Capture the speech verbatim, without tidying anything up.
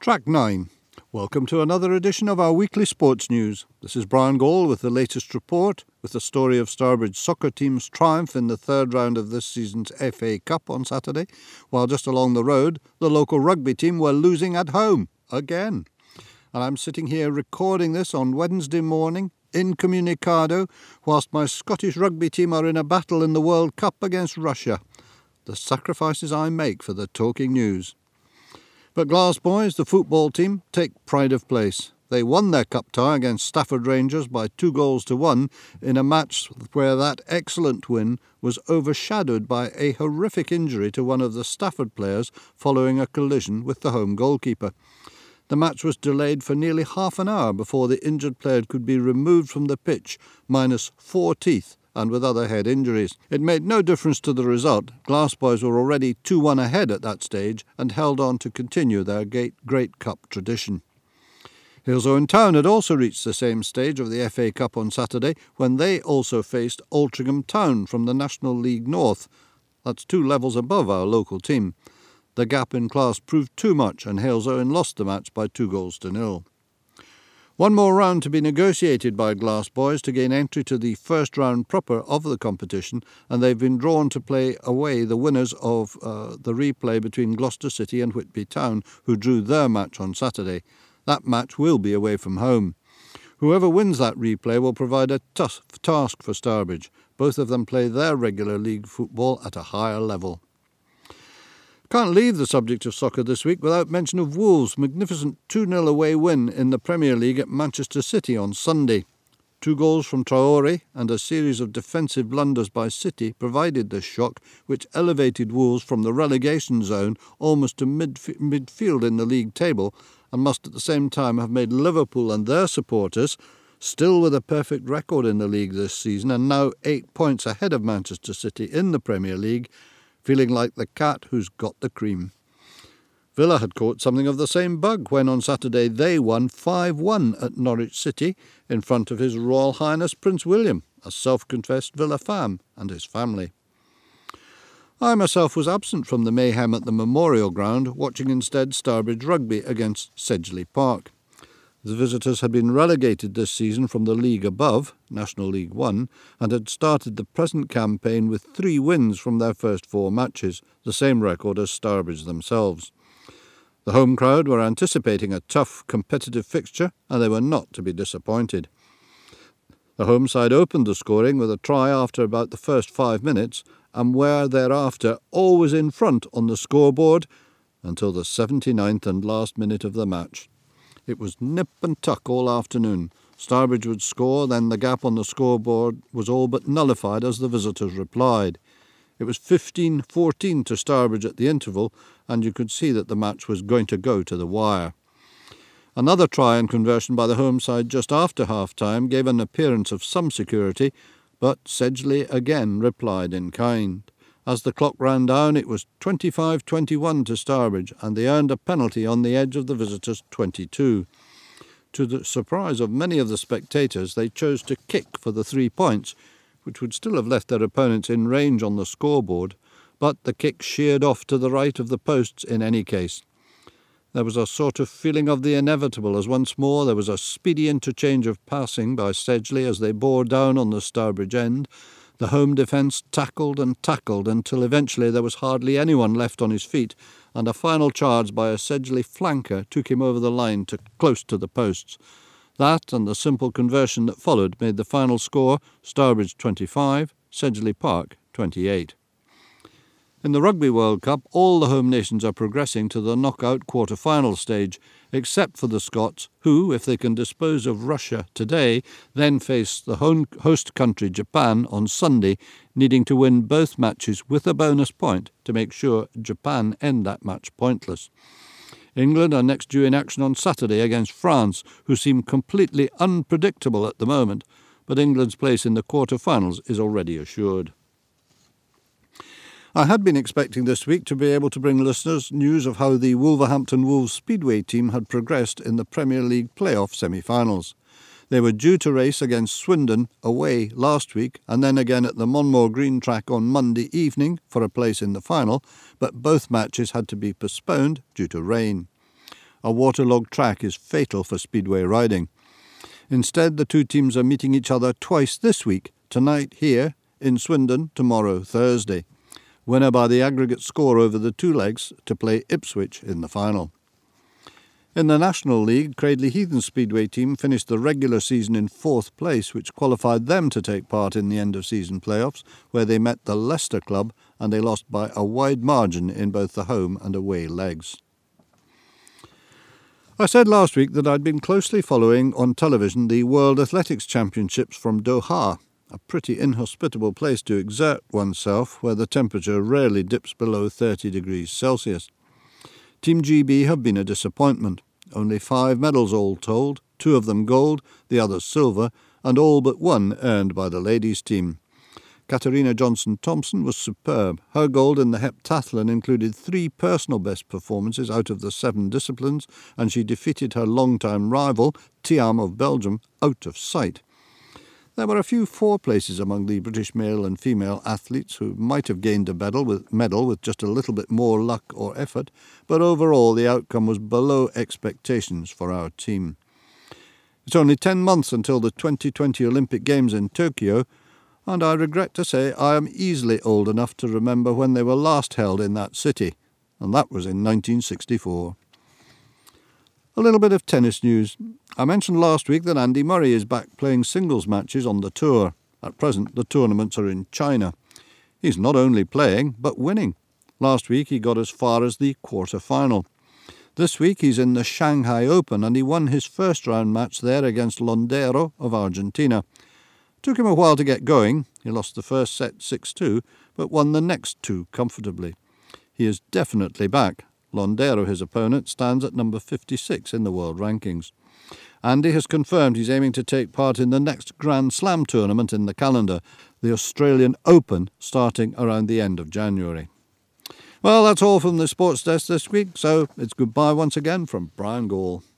Track nine. Welcome to another edition of our weekly sports news. This is Brian Gall with the latest report, with the story of Stourbridge soccer team's triumph in the third round of this season's F A Cup on Saturday, while just along the road, the local rugby team were losing at home, again. And I'm sitting here recording this on Wednesday morning, incommunicado, whilst my Scottish rugby team are in a battle in the World Cup against Russia. The sacrifices I make for the talking news. But Glass Boys, the football team, take pride of place. They won their cup tie against Stafford Rangers by two goals to one in a match where that excellent win was overshadowed by a horrific injury to one of the Stafford players following a collision with the home goalkeeper. The match was delayed for nearly half an hour before the injured player could be removed from the pitch, minus four teeth and with other head injuries. It made no difference to the result. Glass Boys were already two one ahead at that stage and held on to continue their great cup tradition. Hillsborough Town had also reached the same stage of the F A Cup on Saturday when they also faced Altrincham Town from the National League North. That's two levels above our local team. The gap in class proved too much and Hillsborough lost the match by two goals to nil. One more round to be negotiated by Glass Boys to gain entry to the first round proper of the competition, and they've been drawn to play away the winners of uh, the replay between Gloucester City and Whitby Town, who drew their match on Saturday. That match will be away from home. Whoever wins that replay will provide a tough task for Stourbridge. Both of them play their regular league football at a higher level. Can't leave the subject of soccer this week without mention of Wolves' magnificent two nil away win in the Premier League at Manchester City on Sunday. Two goals from Traore and a series of defensive blunders by City provided this shock, which elevated Wolves from the relegation zone almost to midf- midfield in the league table, and must at the same time have made Liverpool and their supporters, still with a perfect record in the league this season and now eight points ahead of Manchester City in the Premier League, feeling like the cat who's got the cream. Villa had caught something of the same bug when on Saturday they won five one at Norwich City in front of His Royal Highness Prince William, a self-confessed Villa fan, and his family. I myself was absent from the mayhem at the Memorial Ground, watching instead Stourbridge Rugby against Sedgley Park. The visitors had been relegated this season from the league above, National League One, and had started the present campaign with three wins from their first four matches, the same record as Stourbridge themselves. The home crowd were anticipating a tough, competitive fixture, and they were not to be disappointed. The home side opened the scoring with a try after about the first five minutes, and were thereafter always in front on the scoreboard until the seventy-ninth and last minute of the match. It was nip and tuck all afternoon. Stourbridge would score, then the gap on the scoreboard was all but nullified as the visitors replied. It was fifteen fourteen to Stourbridge at the interval, and you could see that the match was going to go to the wire. Another try and conversion by the home side just after half-time gave an appearance of some security, but Sedgley again replied in kind. As the clock ran down, it was twenty-five twenty-one to Stourbridge, and they earned a penalty on the edge of the visitors' twenty-two. To the surprise of many of the spectators, they chose to kick for the three points, which would still have left their opponents in range on the scoreboard, but the kick sheared off to the right of the posts in any case. There was a sort of feeling of the inevitable, as once more there was a speedy interchange of passing by Sedgley as they bore down on the Stourbridge end. The home defence tackled and tackled until eventually there was hardly anyone left on his feet, and a final charge by a Sedgley flanker took him over the line to close to the posts. That and the simple conversion that followed made the final score Stourbridge twenty-five, Sedgley Park twenty-eight. In the Rugby World Cup, all the home nations are progressing to the knockout quarter-final stage, except for the Scots, who, if they can dispose of Russia today, then face the host country Japan on Sunday, needing to win both matches with a bonus point to make sure Japan end that match pointless. England are next due in action on Saturday against France, who seem completely unpredictable at the moment, but England's place in the quarter-finals is already assured. I had been expecting this week to be able to bring listeners news of how the Wolverhampton Wolves Speedway team had progressed in the Premier League playoff semi-finals. They were due to race against Swindon away last week and then again at the Monmore Green track on Monday evening for a place in the final, but both matches had to be postponed due to rain. A waterlogged track is fatal for speedway riding. Instead, the two teams are meeting each other twice this week, tonight here in Swindon, tomorrow Thursday. Winner by the aggregate score over the two legs to play Ipswich in the final. In the National League, Cradley Heathen Speedway team finished the regular season in fourth place, which qualified them to take part in the end-of-season playoffs, where they met the Leicester Club and they lost by a wide margin in both the home and away legs. I said last week that I'd been closely following on television the World Athletics Championships from Doha, a pretty inhospitable place to exert oneself, where the temperature rarely dips below thirty degrees Celsius. Team G B have been a disappointment. Only five medals all told, two of them gold, the others silver, and all but one earned by the ladies' team. Katarina Johnson-Thompson was superb. Her gold in the heptathlon included three personal best performances out of the seven disciplines, and she defeated her long-time rival, Thiam of Belgium, out of sight. There were a few four places among the British male and female athletes who might have gained a medal with, medal with just a little bit more luck or effort, but overall the outcome was below expectations for our team. It's only ten months until the twenty twenty Olympic Games in Tokyo, and I regret to say I am easily old enough to remember when they were last held in that city, and that was in nineteen sixty-four. A little bit of tennis news. I mentioned last week that Andy Murray is back playing singles matches on the tour. At present, the tournaments are in China. He's not only playing, but winning. Last week he got as far as the quarter-final. This week he's in the Shanghai Open, and he won his first round match there against Londero of Argentina. Took him a while to get going. He lost the first set six two, but won the next two comfortably. He is definitely back. Londero, his opponent, stands at number fifty-six in the world rankings. Andy has confirmed he's aiming to take part in the next Grand Slam tournament in the calendar, the Australian Open, starting around the end of January. Well, that's all from the Sports Desk this week, so it's goodbye once again from Brian Gall.